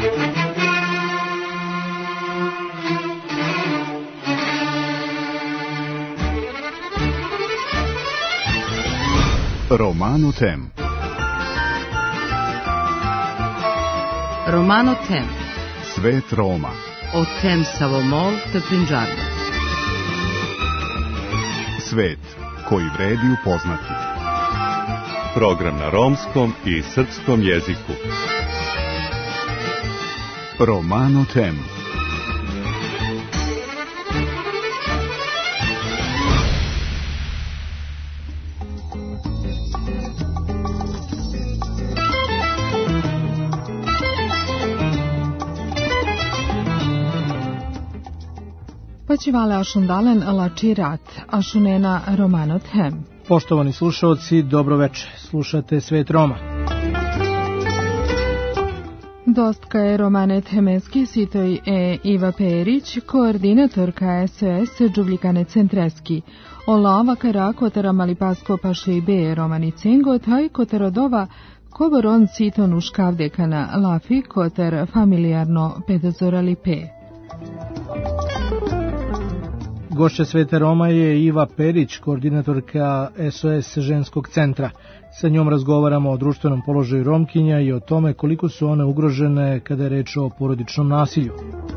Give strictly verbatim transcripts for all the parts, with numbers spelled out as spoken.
Romano Tem. Romano Tem. Svet Roma. O Tem Savomol te Punjabi. Svet koji vredi upoznati. Program na romskom i srpskom jeziku. Romano Tem. Počivale ašundalen lačirat, ašunena Romano Tem. Poštovani slušalci, dobro večer. Slušate Svet Roma. Dostka je Romane Temeski, sitoj je Iva Perić, koordinatorka S O S Džubljikane Centreski. Olava kara kotara Malipasko paše i be Romani Cengo, taj kotarodova koboron siton u škavdekana lafi kotar familijarno pedozorali pe. Gošća Sveta Roma je Iva Perić, koordinatorka S O S ženskog centra. Sa njom razgovaramo o društvenom položaju Romkinja i o tome koliko su one ugrožene kada je reč o porodičnom nasilju.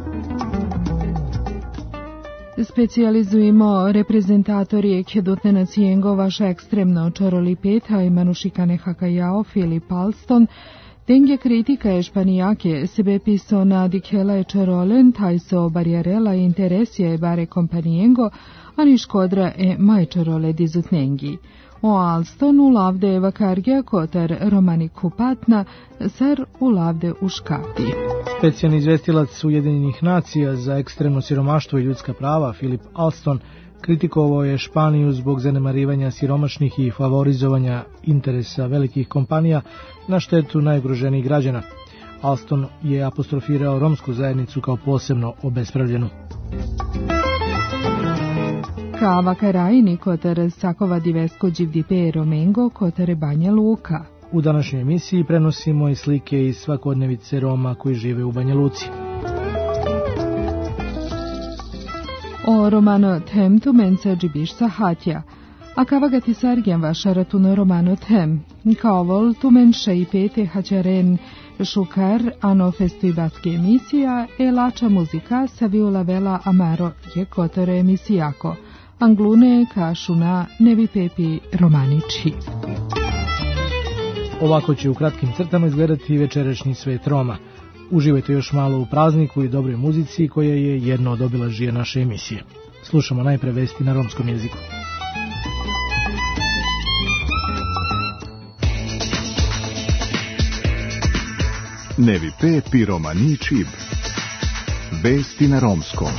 Specijalizujemo reprezentatorije Kjedutne nacijengo vaša ekstremno čaroli peta i manušikane hakajao Filip Alston, Dengje kritika je španijake sebe piso na dikela e čarolen tajso barjarela interesija e bare kompanijengo, ani škodra e maj čarole dizutnengi. O Alstonu lavde e vakargija kotar romani kupatna, sar u lavde u škavdi. Specijalni izvestilac Ujedinjenih nacija za ekstremno siromaštvo i ljudska prava Filip Alston kritikovao je Španiju zbog zanemarivanja siromašnih i favorizovanja interesa velikih kompanija na štetu najugroženijih građana. Alston je apostrofirao romsku zajednicu kao posebno obespravljenu. Kava Karajini kotar Sakova Divesko Đivdipe Romengo kotar Banja Luka. U današnjoj emisiji prenosimo i slike iz svakodnevice Roma koji žive u Banja Luci. O Romano Tem tu menca džibiš sahatja. A kava ga ti sargen vaša ratuno Romano Tem. Kavol tu menša i pete hačaren šukar ano festivalske emisija e lača muzika sa viula vela amaro je kotore emisijako. Anglune kašuna nevi pepi romaniči. Ovako će u kratkim crtama izgledati večerašnji Svet Roma. Uživajte još malo u prazniku i dobroj muzici koja je jedno od obilažija naše emisije. Slušamo najpre vesti na romskom jeziku. Nevi pepi romani čib. Vesti na romskom.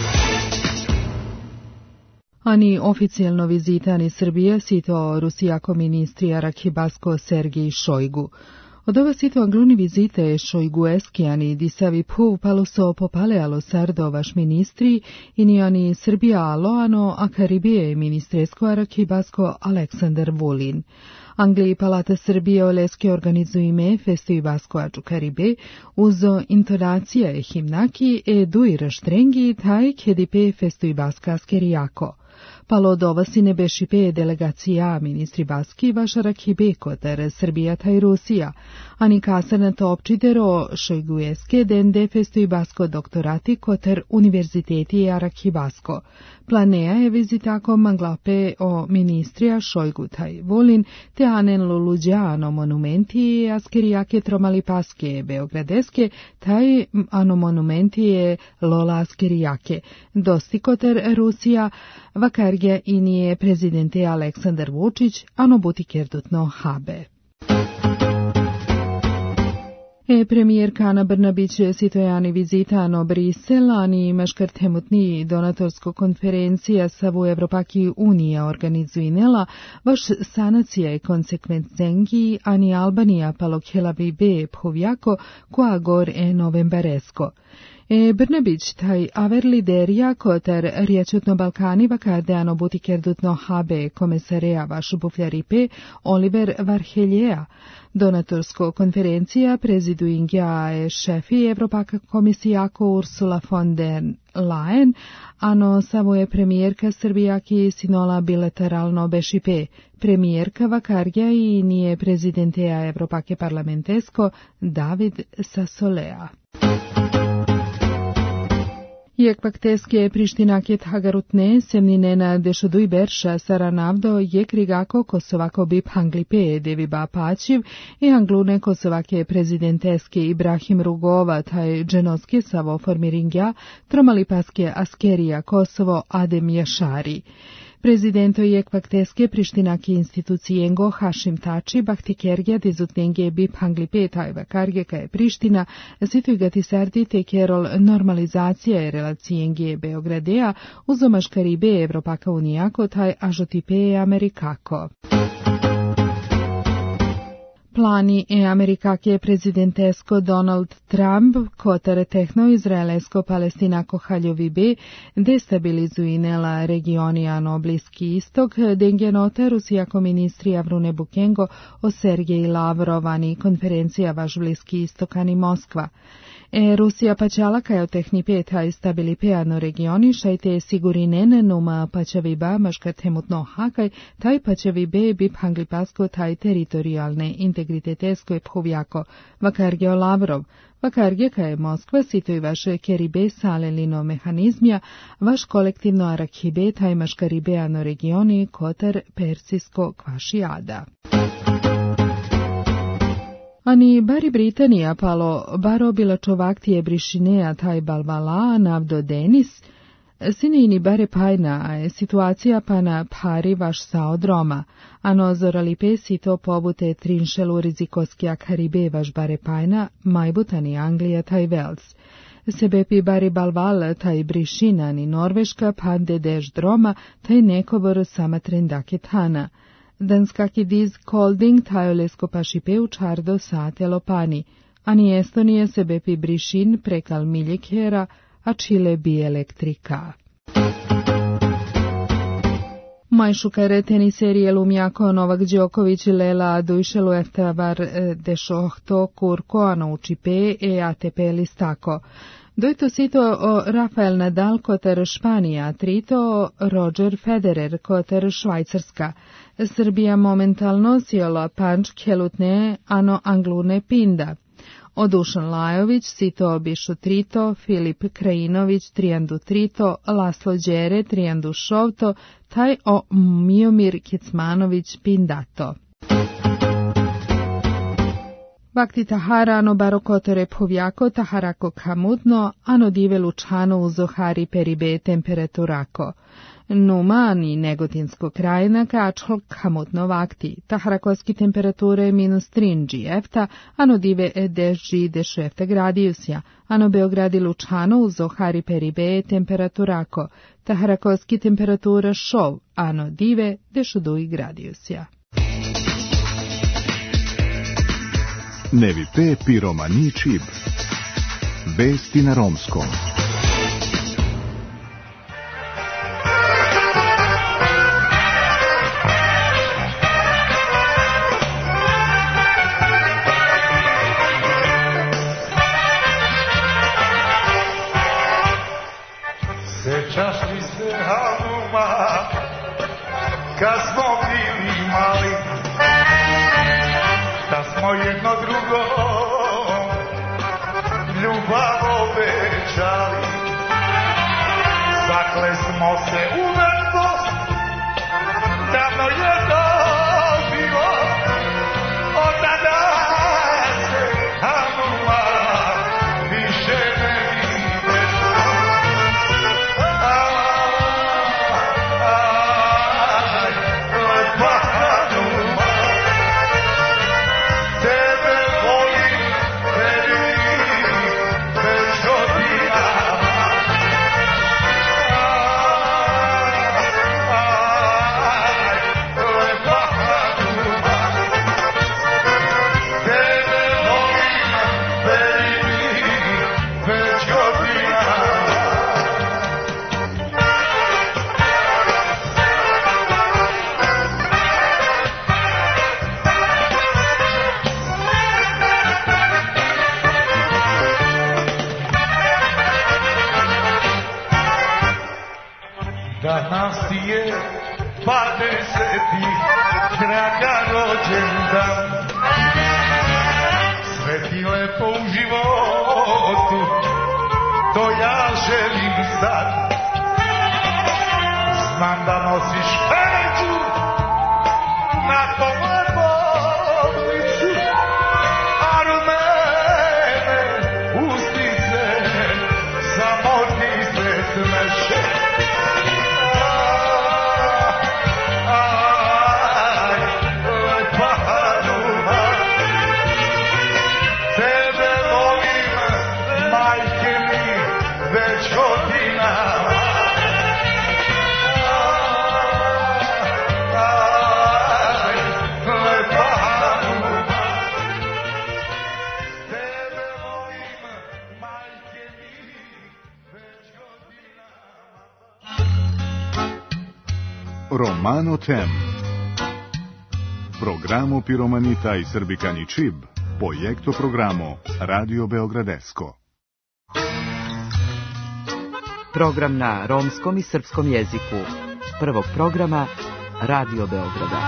Ani oficijalno vizitani Srbije sito Rusijako ministri Arakibasko Sergij Šojgu. Od ova sito angluni vizite Šojgueski ani disavi pu paluso popale alo sardo vaš ministri ini ani Srbija alo ano a Karibije ministresko Arakibasko Aleksandar Vulin. Angliji Palata Srbije oleski organizuju ime festu i basko aču Karibe uzo intonacija e himnaki e duira štrengi taj kedipe festu i baska skerijako. Palo dova si ne beši pe delegacija ministri baski vaša Rakibe kotar Srbija taj Rusija, ani kasana to opčidero Šojgueske dende festu i basko doktorati kotar univerziteti Arakibasko. Planea je vizitako manglape o ministrija Šojgu taj Volin te anen luluđano monumenti askerijake tromalipaske beogradeske taj ano monumenti lola askerijake. Dosti kotar Rusija vakargja i nije prezidente Aleksandar Vučić, ano buti kerdutno habe. E premijerka Ana Brnabić sitojani vizitano Brisel, ani maškartemutni donatorsko konferencija savu Evropaki unija organizuinela, vaš sanacija je konsekvencengi, ani Albanija palokhela bi be phovjako, koja gor e novembaresko. E Brnebić, taj aver liderija, koter riječutno Balkani vakardeano butikerdutno habe komesarea vaš bufljaripe Oliver Varheljeja. Donatorsko konferencija preziduingja je šefi Evropaka komisijako Ursula von der Leyen, ano samo je premijerka Srbija ki sinola bilateralno bešipe. Premijerka vakarja i nije prezidenteja Evropake parlamentesko David Sassolea. Jekvakteske Prištinaket Hagarutne semninena dešoduj berša saranavdo jekrigako kosovako bip hanglipe deviba pačiv i anglune kosovake prezidenteske Ibrahim Rugova taj dženoske savo formiringja tromalipaske askerija Kosovo Adem Jašari. Prezidento Jekvakteske Prištinake institucijengo Hašim Tači bahtikergja dizutnenge bip hanglipe taj vakarge ka je Priština situj gati sardi te kerol normalizacija relacijenge Beogradea uzomaš karibe Evropaka unijako taj ažotipe Amerikako. Plani e Amerikake prezidentesko Donald Trump kotar tehno izraelsko-palestinako haljovibe destabilizuinela regionijano Bliski istok, dengenota Rusijako ministrija Vrune Bukengo o Sergej Lavrovani konferencija vaš Bliski istokani Moskva. E Rusija pačala kajo tehnipe taj stabilipeano regioni šajte sigurinen numa pačaviba maškat hemutno hakaj taj pačavibe bip hanglipasko taj teritorijalne integritetesko je phovjako vakargeo Lavrov. Vakarge kaje Moskva sitoj vaše keribe salelino mehanizmja vaš kolektivno arakhibe taj maškaribeano regioni kotar persisko kvašijada. Ani bari Britanija palo baro bila čovaktije brišinea taj balvala navdo Denis, sinini bare pajna situacija pa na pari vaš saodroma, ano zoralipe si to pobute trinšelu rizikoskija karibe vaš bare pajna, majbutani Anglija taj Wales. Sebepi bari balval taj brišina ni Norveška pande dež droma taj nekobor sama trendake tana. Danskaki diz kolding tajolesko pašipe u čardo sate lopani, ani Estonije sebepi brišin prekal miljekera, a Čile bi elektrika. Majšukare teniserije Lumjako Novak Đoković Lela Dujšelu eftavar dešohto kurko anoučipe e A T P listako. Dojto sito o Rafael Nadal kotar Španija, trito Roger Federer kotar Švajcarska. Srbija momentalno sjela panč kelutne ano anglune pinda. O Dušan Lajović, sito bišu trito, Filip Krajinović, trijandu trito, Laslo Đere, trijandu šovto, taj o Miomir Kecmanović pindato. Bakti Tahara ano baro kotore povjako Taharako kamutno, ano dive lučano uzohari peribe temperaturako. Numa ni Negotinsko krajina kačhol kamutno vakti. Taharakoski temperature minus trinđi efta, ano dive dežđi dešu efta gradijusja. Ano Beogradi lučano uzohari peribe temperaturako. Taharakoski temperatura šov, ano dive dešu duj gradijusja. Nevi pe piromani čib. Vesti na romskom. Sećaš li se Hanuma kad smo bili mali, da smo jedno drugo ljubav obećali, zakle smo se u večnost, davno je to bilo, od tada se Hanuma više ne videš. Aj, lepa Hanuma, tebe volim, tebi već godinama. Aj, Danas ti je dvadeseti kraga rođendan. Sve ti lepo u životu, to ja želim sad. Znam da nosiš peću na tom lepom licu, a rumene usnice samo ti se smeše. Aj, lepa Hanuma, tebe volim, majke mi, već godinama. Romano Tem. Programo Piromanita i Srbikani Čib, projekto programo Radio Beogradesko. Program na romskom i srpskom jeziku. Prvog programa Radio Beograda.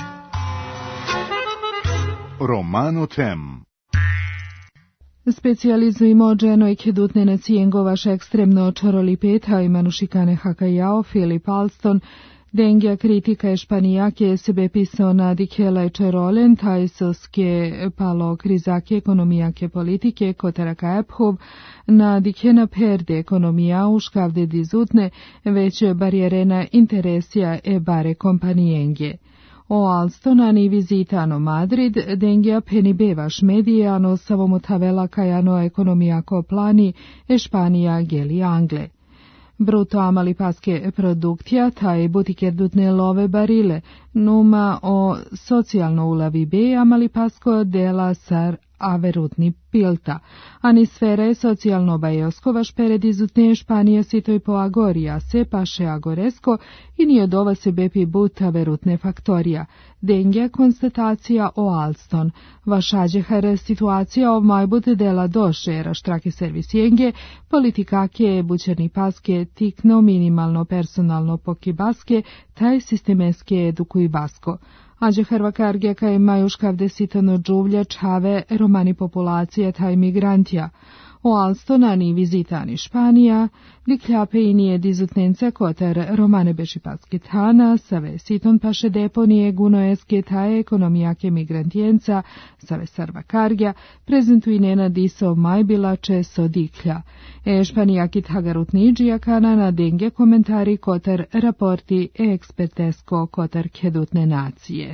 Romano Tem. Specijalizujemo dženoj kedutne nacijengo vaš ekstremno čorolipeta i manušikane hakajao Filip Alston, Dengja kritika Španijake sebe pisao dikela čerolen tajsoske palo krizake ekonomijake politike kotaraka ephov na dikena perde ekonomija uškavde dizutne već barjerena interesija e bare kompanijenge. O Alstonani vizitano Madrid, dengja penibevaš medijano savomotavela kajano ekonomijako plani e Španija geli Angle. Bruto amali paske produktija, taj butiker dutne love barile, numa o socijalno ulavi be amali pasko dela sar averutni pilta, ani sfere socijalno bajoskovaš pered izutne Španija sitoj po agorija se paše agoresko i nije dova se bepi but averutne faktorija. Dengja konstatacija o Alston. Vašađehar situacija o majbut dela doše raštrake servisijenge, politikake bućerni paske tikno minimalno personalno pokibaske, taj sistemeske edukuj basko. Ađe Hrvakarge kaj majuškavde sitano džuvlja čave romani populacije taj migrantija. O Alstonani vizitani Španija, dikljape i nije dizutnence kotar romane bešipaske tana, save siton paše deponije gunoeske taje ekonomijake migrantijenca, save Sarvakargja, prezentuj nena diso majbila česo diklja. E španijaki tagarutniđija kana na denge komentari kotar raporti e ekspertesko kotar kedutne nacije.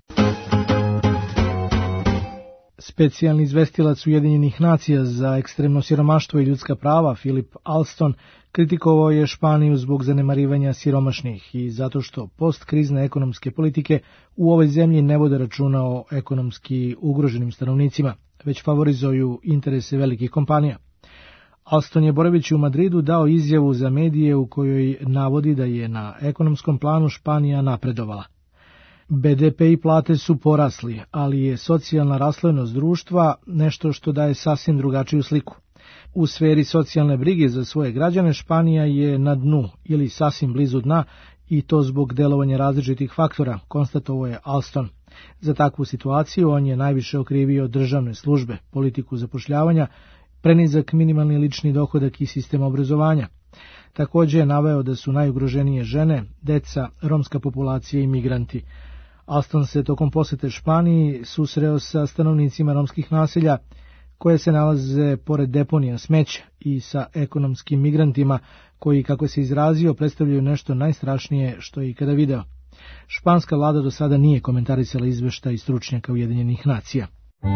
Specijalni izvestilac Ujedinjenih nacija za ekstremno siromaštvo i ljudska prava Filip Alston kritikovao je Španiju zbog zanemarivanja siromašnih i zato što postkrizne ekonomske politike u ovoj zemlji ne vode računa o ekonomski ugroženim stanovnicima, već favorizuju interese velikih kompanija. Alston je boraveći u Madridu dao izjavu za medije u kojoj navodi da je na ekonomskom planu Španija napredovala. be de pe i plate su porasli, ali je socijalna raslojenost društva nešto što daje sasvim drugačiju sliku. U sferi socijalne brige za svoje građane Španija je na dnu ili sasvim blizu dna i to zbog delovanja različitih faktora, konstatovao je Alston. Za takvu situaciju on je najviše okrivio državne službe, politiku zapošljavanja, prenizak minimalni lični dohodak i sistem obrazovanja. Također je naveo da su najugroženije žene, deca, romska populacija i migranti. Alston se tokom posete Španiji susreo sa stanovnicima romskih naselja koje se nalaze pored deponija smeća i sa ekonomskim migrantima koji, kako se izrazio, predstavljaju nešto najstrašnije što je ikada video. Španska vlada do sada nije komentarisala izveštaj stručnjaka Ujedinjenih nacija.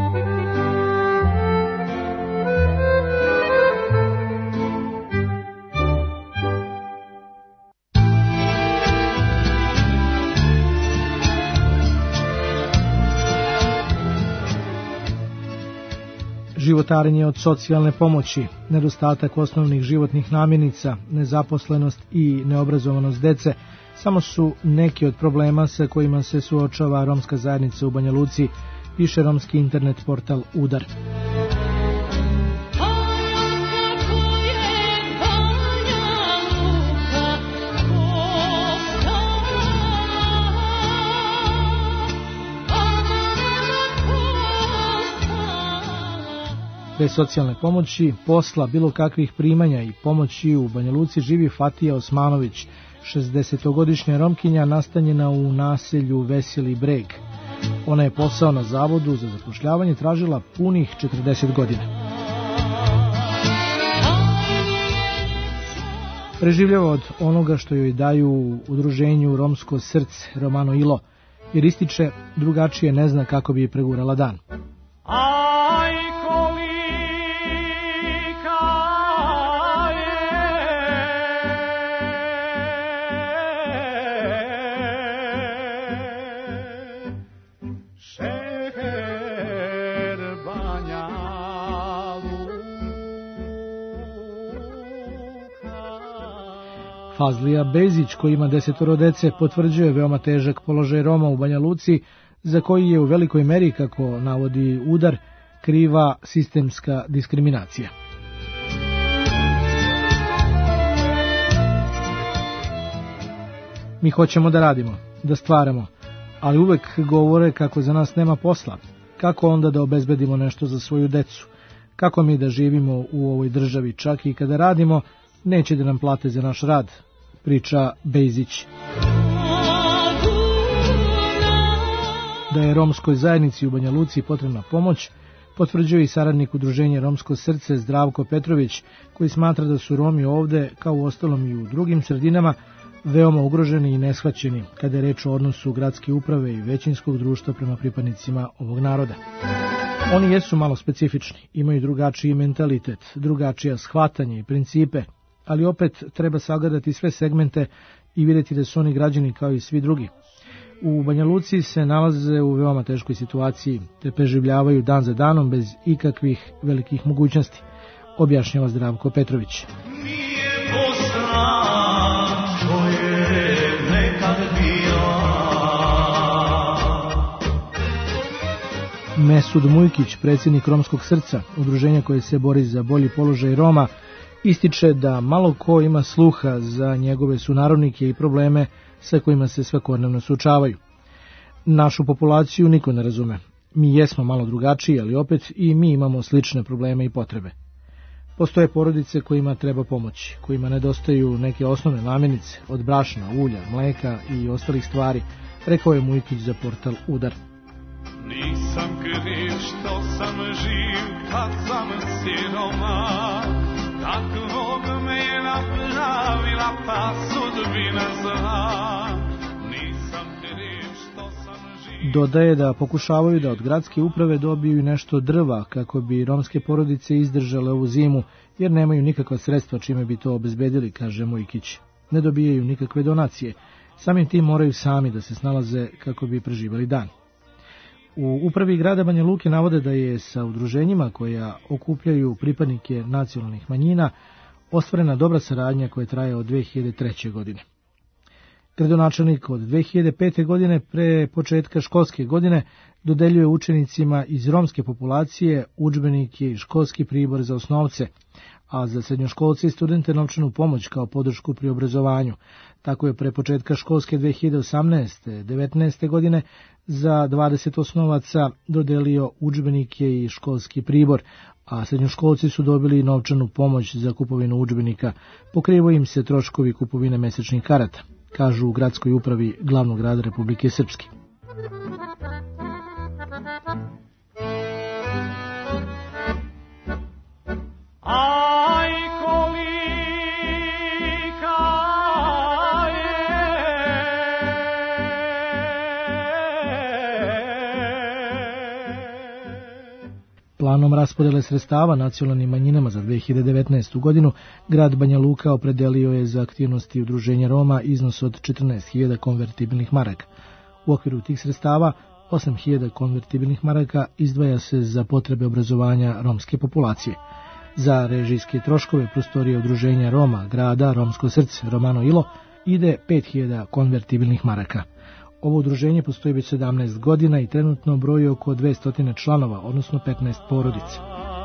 Životarenje od socijalne pomoći, nedostatak osnovnih životnih namirnica, nezaposlenost i neobrazovanost dece samo su neki od problema sa kojima se suočava romska zajednica u Banja Luci, piše romski internet portal Udar. Bez socijalne pomoći, posla, bilo kakvih primanja i pomoći u Banja Luci živi Fatija Osmanović, šezdesetogodišnja Romkinja nastanjena u naselju Veseli Breg. Ona je posao na Zavodu za zapošljavanje tražila punih četrdeset godina. Preživljava od onoga što joj daju u udruženju Romsko srce Romano Ilo, jer ističe drugačije ne zna kako bi pregurala dan. Aj, kolika je šeher Banja Luka. Fazlija Bezić, koji ima desetoro dece, potvrđuje veoma težak položaj Roma u Banja Luci, za koji je u velikoj meri, kako navodi Udar, kriva sistemska diskriminacija. Mi hoćemo da radimo, da stvaramo, ali uvek govore kako za nas nema posla. Kako onda da obezbedimo nešto za svoju decu? Kako mi da živimo u ovoj državi? Čak i kada radimo, neće da nam plate za naš rad, priča Bezić. Da je romskoj zajednici u Banja Luci potrebna pomoć, potvrđuje i saradnik udruženja Romsko srce Zdravko Petrović, koji smatra da su Romi ovde, kao u ostalom i u drugim sredinama, veoma ugroženi i neshvaćeni kada je reč o odnosu gradske uprave i većinskog društva prema pripadnicima ovog naroda. Oni jesu malo specifični, imaju drugačiji mentalitet, drugačija shvatanje i principe, ali opet treba sagledati sve segmente i vidjeti da su oni građani kao i svi drugi. U Banja Luci se nalaze u veoma teškoj situaciji, te preživljavaju dan za danom bez ikakvih velikih mogućnosti, objašnjava Zdravko Petrović. Nije Bosna, što je nekad bila. Mesud Mujkić, predsjednik Romskog srca, udruženja koje se bori za bolji položaj Roma, ističe da malo ko ima sluha za njegove sunarodnike i probleme sa kojima se svakodnevno suočavaju. Našu populaciju niko ne razume. Mi jesmo malo drugačiji, ali opet i mi imamo slične probleme i potrebe. Postoje porodice kojima treba pomoći, kojima nedostaju neke osnovne namirnice, od brašna, ulja, mleka i ostalih stvari, rekao je Mujkić za portal Udar. Nisam kriv što sam živ kad sam siroma, takvog me je napravila ta sudbina zla. Nisam kriv što sam živ. Dodaje da pokušavaju da od gradske uprave dobiju nešto drva kako bi romske porodice izdržale ovu zimu, jer nemaju nikakva sredstva čime bi to obezbedili, kaže Mujkić. Ne dobijaju nikakve donacije, samim tim moraju sami da se snalaze kako bi preživali dan. U upravi grada Banja Luke navode da je sa udruženjima koja okupljaju pripadnike nacionalnih manjina ostvarena dobra saradnja koja traje od dve hiljade treće. godine. Gradonačelnik od dve hiljade pete. godine pre početka školske godine dodeljuje učenicima iz romske populacije udžbenike i školski pribor za osnovce, a za srednjoškolce i studente novčanu pomoć kao podršku pri obrazovanju. Tako je pre početka školske dve hiljade osamnaeste. devetnaeste. godine za dvadeset osnovaca dodelio udžbenike i školski pribor, a srednjoškolci su dobili novčanu pomoć za kupovinu udžbenika. Pokrivaju im se troškovi kupovine mesečnih karata, kažu u gradskoj upravi glavnog grada Republike Srpske. Aj, kolika je Planom raspodele sredstava nacionalnim manjinama za dve hiljade devetnaestu. godinu grad Banja Luka opredelio je za aktivnosti udruženja Roma iznos od četrnaest hiljada konvertibilnih maraka. U okviru tih sredstava osam hiljada konvertibilnih maraka izdvaja se za potrebe obrazovanja romske populacije. Za režijske troškove prostorije udruženja Roma grada Romsko srce Romano Ilo ide pet hiljada konvertibilnih maraka. Ovo udruženje postoji već sedamnaest godina i trenutno broji oko dvesta članova, odnosno petnaest porodica.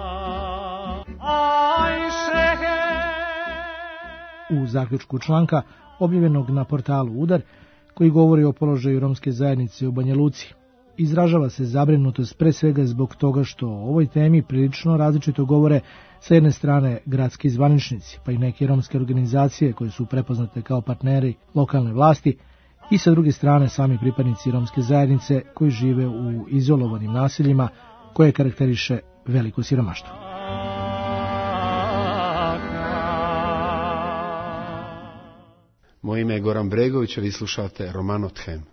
U zaključku članka objavljenog na portalu Udar, koji govori o položaju romske zajednice u Banja Luci, izražava se zabrinutost pre svega zbog toga što o ovoj temi prilično različito govore sa jedne strane gradski zvaničnici, pa i neke romske organizacije koje su prepoznate kao partneri lokalne vlasti, i sa druge strane sami pripadnici romske zajednice koji žive u izolovanim naseljima koje karakteriše veliko siromaštvo. Moje ime je Goran Bregović, a vi slušate Roman Othem.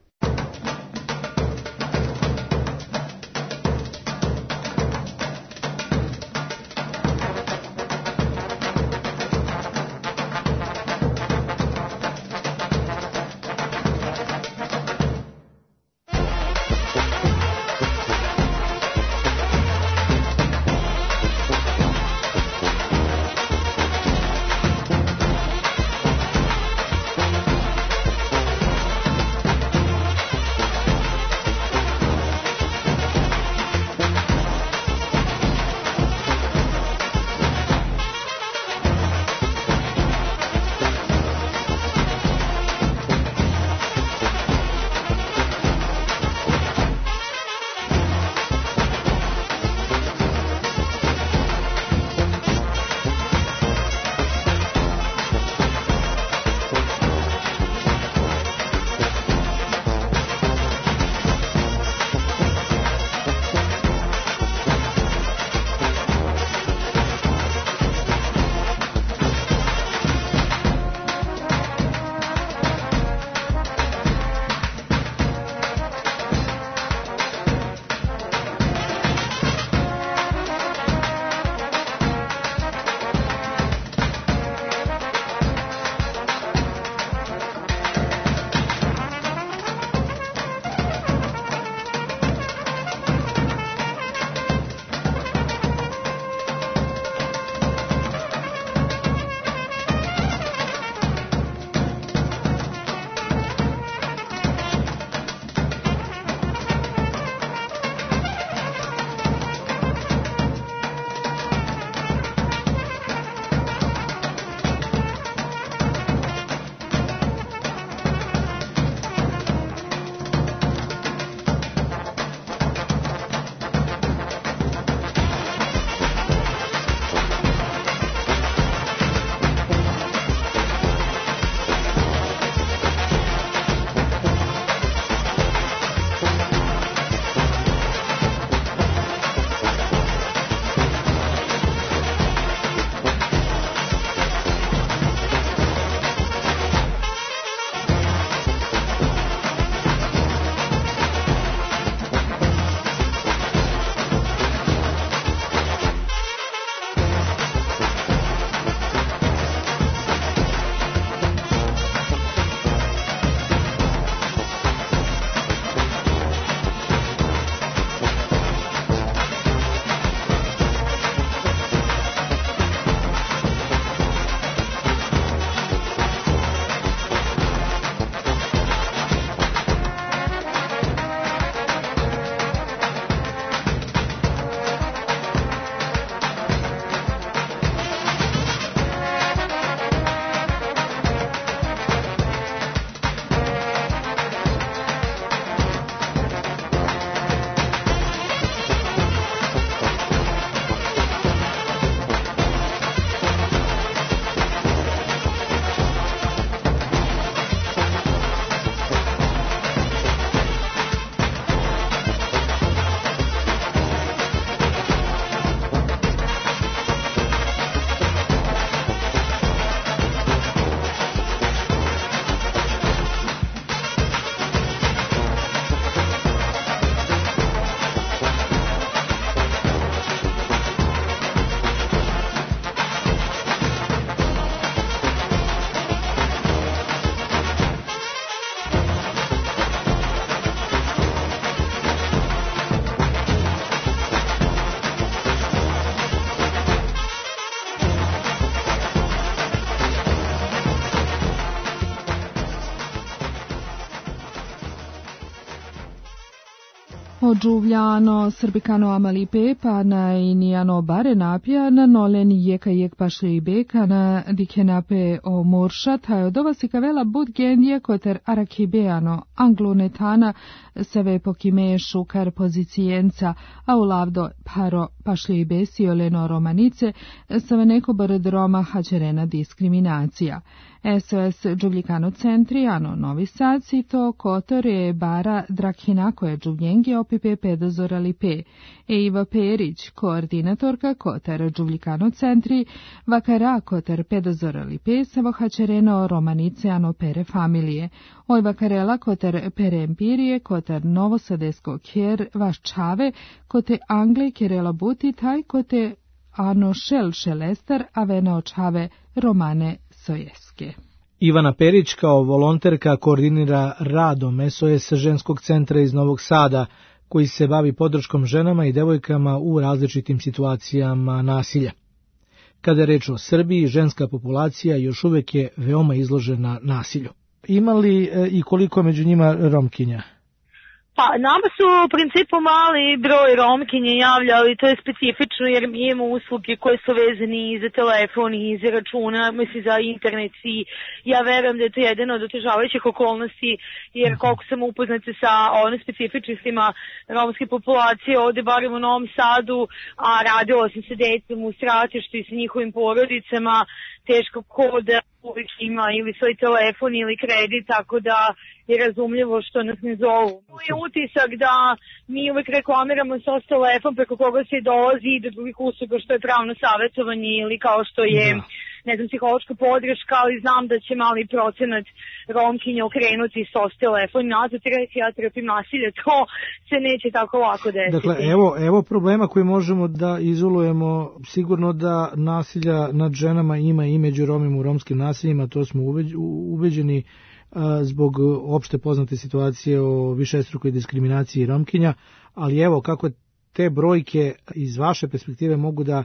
O Giuliano Srbicano Amalipe pana iniano bare napjana nolen jeka jek pašle i bekana dikenape o morša tajodova sikavela bud gendje koter arakibeano anglonetana save pokimešu kar pozicijenca a u lavdo paro pašle i besio leno romanice save neko bred Roma hađerena diskriminacija. S O S Giulicano Centriano Novi Sad sito kotore bara Drakhinako je Giuvljengi opipe pedozora lipe. E Iva Perić, koordinatorka kotar Giulicano Centri, vakara kotar pedozora lipe savo hačereno romanice ano pere familije. Oj vakarela kotar pere empirije kotar novosadesko kjer vaščave kote Angle kerela buti taj kote ano šel šelestar avena očave romane sojeske. Ivana Perić kao volonterka koordinira radom S O S ženskog centra iz Novog Sada, koji se bavi podrškom ženama i devojkama u različitim situacijama nasilja. Kada je reč o Srbiji, ženska populacija još uvek je veoma izložena nasilju. Ima li e, i koliko među njima Romkinja? Pa, nama su u principu mali broj Romkinje javlja, ali to je specifično jer mi imamo usluge koje su vezani i za telefon i za računa, mislim za internet i ja verujem da je to jedno od otežavajućih okolnosti jer koliko sam upoznata sa onim specifičnostima romske populacije ovde barem u Novom Sadu, a radila sam sa decom u stratištu i sa njihovim porodicama, teško ko da uvijek ima ili svoj telefon ili kredit, tako da je razumljivo što nas ne zovu. Moj je utisak da mi uvijek reklamiramo s os telefon preko koga se dolazi do drugih usluga što je pravno savjetovanje ili kao što je da. ne znam, psihološka podrška, ali znam da će mali procenat Romkinja okrenuti s os telefon nazad i reći ja trpim nasilje, to se neće tako lako desiti. Dakle, evo, evo problema koji možemo da izolujemo, sigurno da nasilja nad ženama ima i među Romima u romskim nasiljima, to smo ubeđeni zbog opšte poznate situacije o višestrukoj diskriminaciji Romkinja, ali evo kako te brojke iz vaše perspektive mogu da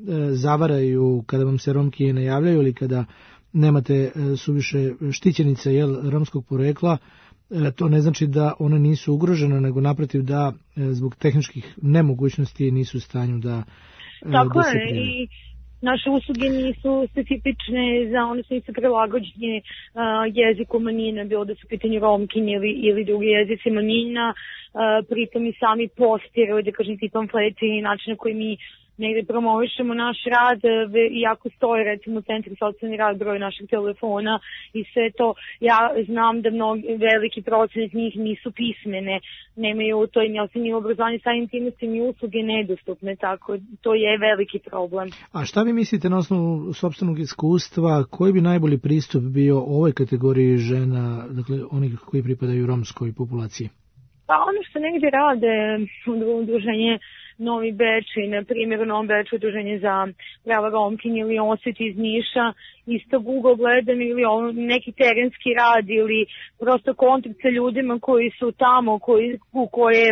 zavaraju kada vam se Romkinje ne javljaju ili kada nemate suviše štićenica jel, romskog porekla, to ne znači da one nisu ugrožene, nego naprotiv da zbog tehničkih nemogućnosti nisu u stanju da, Tako da se je, prime. i naše usluge nisu specifične za one su nisu prilagođene uh, jeziku manjina, bilo da su pitanje Romkinje ili, ili drugi jezici manjina, uh, pritom i sami posteri, da kažem ti pamfleti i način na koji mi negde promovišemo naš rad, iako stoji recimo u Centru socijalni rad broj našeg telefona i sve to, ja znam da mnogi, veliki procenat njih nisu pismene, nemaju to im osnovno obrazovanje, samim tim su im usluge nedostupne, tako to je veliki problem. A šta vi mislite na osnovu sopstvenog iskustva, koji bi najbolji pristup bio ovoj kategoriji žena, dakle onih koji pripadaju romskoj populaciji? Pa ono što negdje rade udruženje Novi Beč i na primjer u Novom Beču udruženje za prava Romkinje ili Osjet iz Niša, isto Google gledam ili neki terenski rad ili prosto kontakt sa ljudima koji su tamo, koji, u koje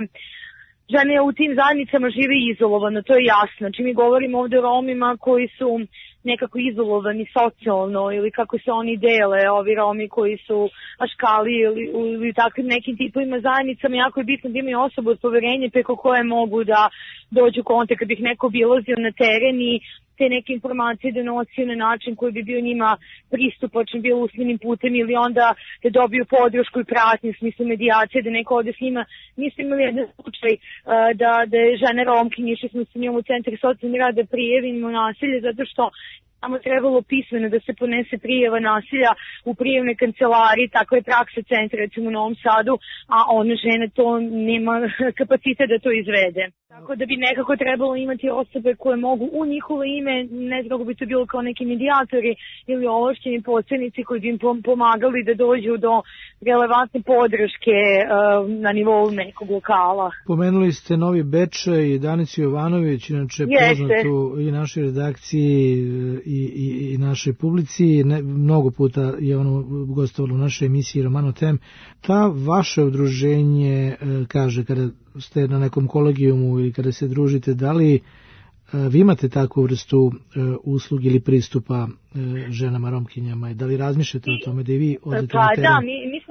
žene u tim zajednicama žive izolovano, to je jasno. Znači mi govorimo ovdje o Romima koji su nekako izolovani socijalno ili kako se oni dele, ovi Romi koji su aškali ili, ili takvim nekim tipovima zajednicama, jako je bitno da imaju osobu od poverenja preko koje mogu da dođu u kontakt, kad bih neko obilazio na teren i te neke informacije donosio na način koji bi bio njima pristupačan, bio usmenim putem ili onda da dobiju podršku i pratnju u smislu medijacije, da neko ode s njima. Mi smo imali jedan slučaj uh, da, da je žene Romkinje, išli smo s njom u Centar socijalni rad da prijavimo nasilje, zato što samo trebalo pismeno da se ponese prijava nasilja u prijavnoj kancelariji, tako je praksa centra recimo u Novom Sadu, a ona žena to nema kapacitet da to izvede. Tako da bi nekako trebalo imati osobe koje mogu u njihovo ime, ne znam kako bi to bilo kao neki medijatori ili ovlašćeni posrednici koji bi im pomagali da dođu do relevantne podrške uh, na nivou nekog lokala. Pomenuli ste Novi Beč i Danicu Jovanović, inače poznatu i našoj redakciji i, i, i našoj publici. Ne, mnogo puta je ono gostovalo u našoj emisiji Romano Tem. Ta vaše udruženje kaže kada ste na nekom kolegijumu ili kada se družite, da li vi imate takvu vrstu usluge ili pristupa ženama Romkinjama i da li razmišljate o tome da i vi odete pa, na teren? Da, mi, mi smo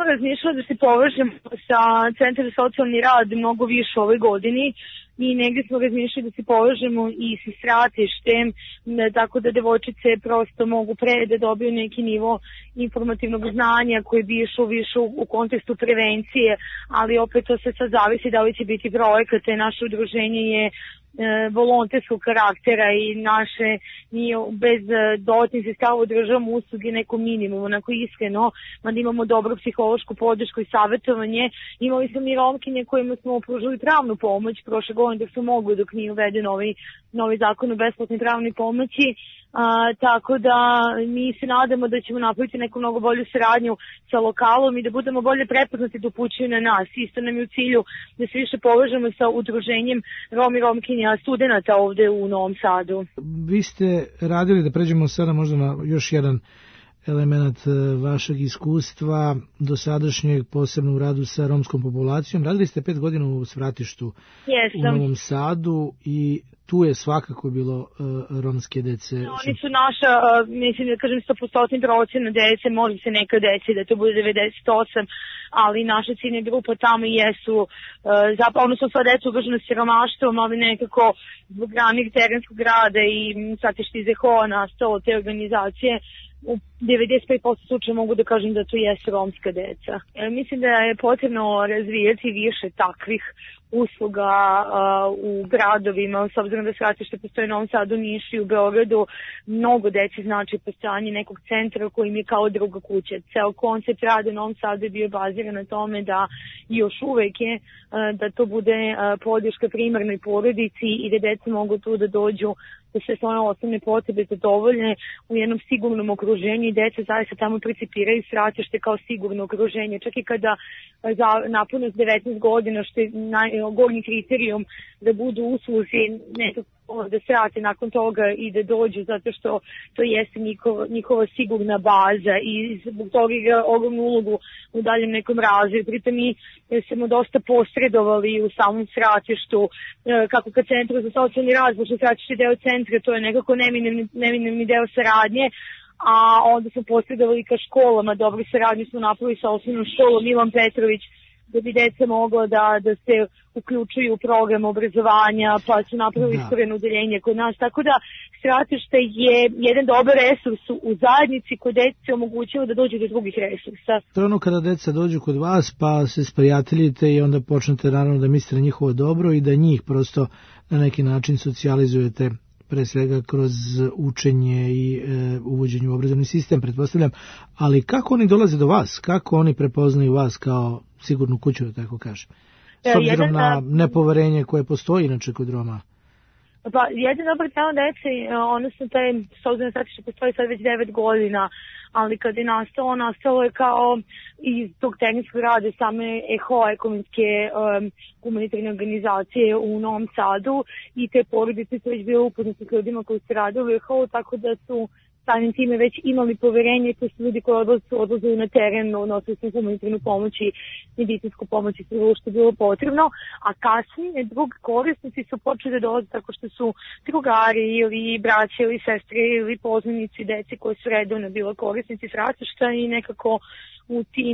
razmišljala da se povežemo sa Centrom za socijalni rad mnogo više u ovoj godini i negdje smo razmišljali da se povežemo i sa stratištem, tako da devojčice prosto mogu pre da dobiju neki nivo informativnog znanja koji bi išao više u kontekstu prevencije, ali opet to se sad zavisi da li će biti projekat, te naše udruženje je volonterskog karaktera i naše nije bez dodatnih sredstava održavamo usluge neko minimum, onako iskreno, mada imamo dobru psihološku podršku i savjetovanje. Imali smo mi Romkinje kojima smo pružili pravnu pomoć prošle godine dok su mogli, dok nije uveden novi, novi zakon o besplatnoj pravnoj pomoći. A, tako da mi se nadamo da ćemo napraviti neku mnogo bolju saradnju sa lokalom i da budemo bolje prepoznati da upućuju na nas. Isto nam je u cilju da se više povežemo sa udruženjem Romi Romkinja studenta ovde u Novom Sadu. Vi ste radili, da pređemo sada možda na još jedan element vašeg iskustva dosadašnjeg, posebno u radu sa romskom populacijom. Radili ste pet godina u Svratištu Jesam. u Novom Sadu i tu je svakako bilo uh, romske dece. Oni su naša, uh, mislim da kažem sto posto procena dece, može se neka deci da to bude devedeset osam, ali naša ciljna grupa tamo jesu, uh, zapravo ono su sva deca ugrožena siromaštvom, ali nekako zbog ranih terenskog rada i Svratište iz E H O nastalo te organizacije. U devedeset pet posto slučaja mogu da kažem da to jesu romska deca. E, mislim da je potrebno razvijati više takvih usluga uh, u gradovima, s obzirom da Svratište postoji u Novom Sadu, Nišu i u Beogradu. Mnogo deci znači postojanje nekog centra koji im je kao druga kuća. Ceo koncept rada u Novom Sadu je bio baziran na tome da još uvek je uh, da to bude uh, podrška primarnoj porodici i da deca mogu tu da dođu da sve svoje osnovne potrebe zadovoljne u jednom sigurnom okruženju i deca zaista tamo principiraju Svratište kao sigurno okruženje. Čak i kada za napune devetnaest godina, što je najgornji kriterijum da budu usluzi, nekako da se vrate nakon toga i da dođu, zato što to jeste njihova, njihova sigurna baza i zbog toga igra ogromnu ulogu u daljem nekom razvoju. Pritom mi smo dosta posredovali u samom Svratištu, kako ka Centru za socijalni razvoj, što Svratište deo centra, to je nekako neminimni, neminimni deo saradnje, a onda smo posredovali ka školama. Dobru saradnju smo napravili sa osnovnom školom Milan Petrović, da bi deca mogla da, da se uključuju u program obrazovanja, pa su napravili iskoreno udeljenje kod nas. Tako da Svratište je jedan dobar resurs u zajednici koji deci omogućava da dođu do drugih resursa. To je ono kada deca dođu kod vas pa se sprijateljite i onda počnete naravno da mislite na njihovo dobro i da njih prosto na neki način socijalizujete, pre svega kroz učenje i e, uvođenje u obrazovni sistem, pretpostavljam. Ali kako oni dolaze do vas? Kako oni prepoznaju vas kao sigurnu kuću, da tako kažem? S obzirom na nepoverenje koje postoji inače kod Roma. Pa, jedan dobar deo dece, odnosno taj, s obzirom na što postoji sad već devet godina, ali kad je nastalo, nastalo je kao iz tog tehničkog rada same E H O, ekonomske um, humanitarne organizacije u Novom Sadu, i te porodice su već bile upoznate s ljudima koji su radili u E H O, tako da su samim time već imali poverenje, to su ljudi koji odlaze na teren, nosili su humanitarnu pomoć i medicinsku pomoć i sve što je bilo potrebno, a kasnije drugi korisnici su počeli da dolaze tako što su drugari ili braće ili sestre ili poznanici deci koji su redovno bilo korisnici Svratišta i nekako u tim,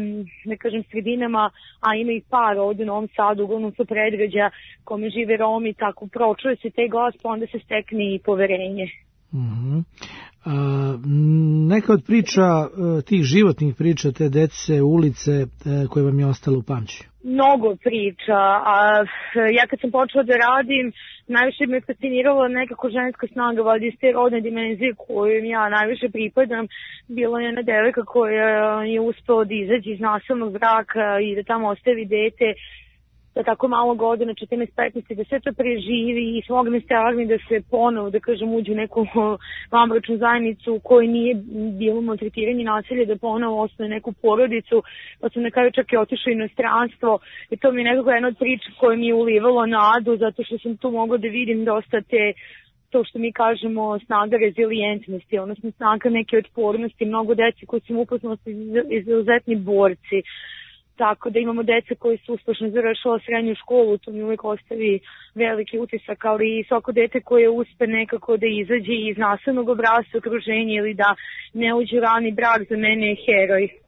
ne kažem, sredinama, a ima i par ovdje u Novom Sadu, uglavnom su predgrađa kome žive Romi, tako pročuje se te glas, pa onda se stekne i poverenje. Mhm. Uh, neka od priča, uh, tih životnih priča, te dece, ulice, uh, koje vam je ostalo u pamćenju? Mnogo priča, a ja kad sam počela da radim, najviše me fascinirala nekako ženska snaga, valjda iz te rodne dimenzije kojom ja najviše pripadam. Bila je jedna devojka koja je uspela da izađe iz nasilnog braka i da tamo ostavi dete, da tako malo godina, četrnaest petnaest, da sve to preživi i smogne strahni da se ponovo, da kažem, uđe u neku vanbračnu zajednicu u kojoj nije bilo maltretiranje, nasilje, da ponovo osnoje neku porodicu, pa sam na kraju čak i otišla u inostranstvo i to mi je nekako jedna od priča koja mi je ulivalo nadu, zato što sam tu mogla da vidim dosta te, to što mi kažemo, snaga rezilijentnosti, odnosno snaga neke otpornosti, mnogo deci koji su upoznati izuzetni borci. Tako da imamo deca koji su uspešno završila srednju školu, to mi uvijek ostavi veliki utisak, ali i svako dete koje uspe nekako da izađe iz nasilnog obrasca okruženja ili da ne uđe u rani brak, za mene je heroj.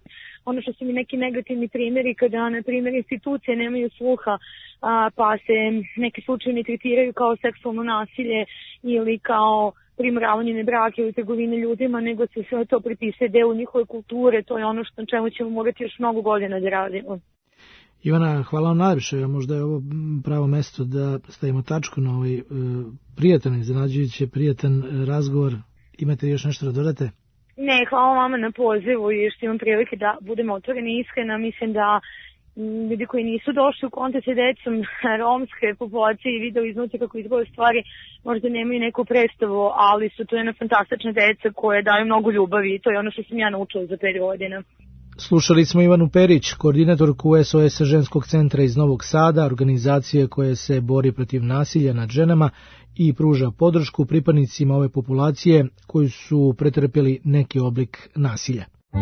ono što su mi neki negativni primjeri kada, na primjer, institucije nemaju sluha, a, pa se neki slučajevi ne tretiraju kao seksualno nasilje ili kao primravanje braka ili trgovine ljudima, nego se sve to pripisuje delu njihove kulture. To je ono što, na čemu ćemo morati još mnogo godina da radimo. Ivana, hvala vam najviše. Možda je ovo pravo mesto da stavimo tačku na ovaj e, prijatan, iznenađujući prijatan razgovor. Imate li još nešto da dodate? Ne, hvala vama na pozivu i što imam prilike da budemo otvoreni iskrena. Mislim da ljudi koji nisu došli u kontakt sa decom romske populacije i video iznutra kako izgledaju stvari, možda nemaju neku predstavu, ali su to jedna fantastična deca koje daju mnogo ljubavi i to je ono što sam ja naučila za pet godina. Slušali smo Ivanu Perić, koordinatorku S O S ženskog centra iz Novog Sada, organizacije koja se bori protiv nasilja nad ženama i pruža podršku pripadnicima ove populacije koji su pretrpjeli neki oblik nasilja.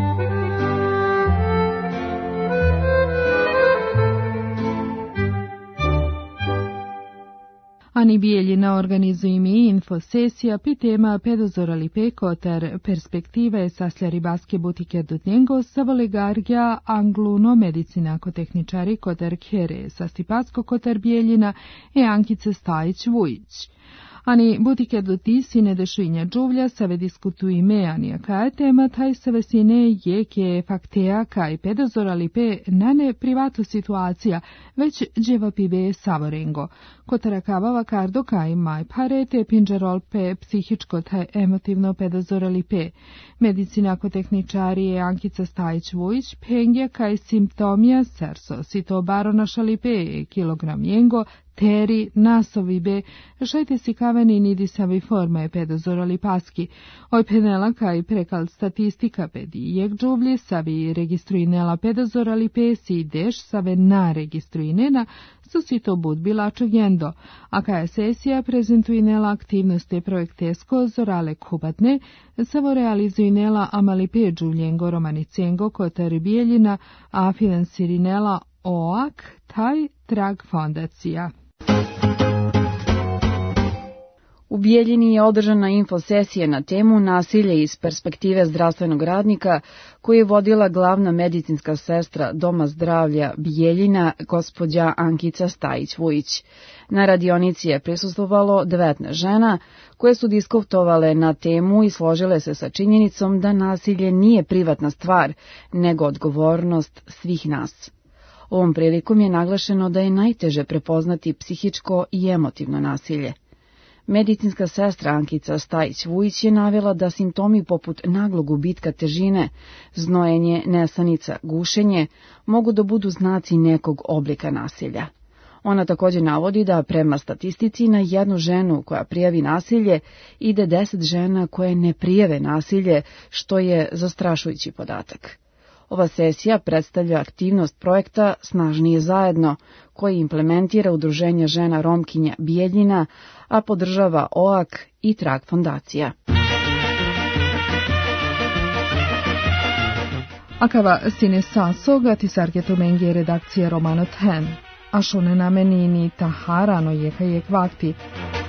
Ani Bijeljina organizuje mi infosesija pi tema pedozorali peko ter perspektive sasля ribaske butike Dutnjengo savolegargja angluno medicinako tehničari koter kere sa Stipatsko koter Bijeljina e Ankice Stajić-Vujić. Ani butike duti sine dešuinja džuvlja save diskutuji me anija kaj tema taj save sine je ke fakteja kaj pedozorali pe nane privatu situacija, već dževa pibe savorengo. Kotara kavava kardo kaj maj pare te pinđerol pe psihičko taj emotivno pedozorali pe. Medicinako tehničari je Ankica Stajić-Vujić pengja kaj simptomija serso sito barona šalipe kilogram jengo teri, nasovi be, šajte si kaveni nidi savi forme pedozorali paski. Oj penela kaj prekal statistika pedi jek džuvlje savi registruinela pedozorali pesi deš save na registruinena su si to bud bilačo gendo, a kaj sesija prezentuinela aktivnosti projektesko zorale kubatne, savo realizuinela amali pe džuvljengo romanicengo kotar Bijeljina, a finansirinela O A K taj trag fondacija. U Bijeljini je održana infosesija na temu nasilje iz perspektive zdravstvenog radnika koju je vodila glavna medicinska sestra Doma zdravlja Bijeljina, gospođa Ankica Stajić-Vujić. Na radionici je prisustvovalo devetnaest žena koje su diskutovale na temu i složile se sa činjenicom da nasilje nije privatna stvar, nego odgovornost svih nas. Ovom prilikom je naglašeno da je najteže prepoznati psihičko i emotivno nasilje. Medicinska sestra Ankica Stajić-Vujić je navela da simptomi poput naglog gubitka težine, znojenje, nesanica, gušenje mogu da budu znaci nekog oblika nasilja. Ona također navodi da prema statistici na jednu ženu koja prijavi nasilje ide deset žena koje ne prijave nasilje, što je zastrašujući podatak. Ova sesija predstavlja aktivnost projekta Snažnije zajedno, koji implementira Udruženje žena Romkinja Bijeljina, a podržava O A K i Trag fondacija. Akava sine sasoga ti sargeto mengi redakcije Romano Ten, a šone namenini taharano jeka jek vakti.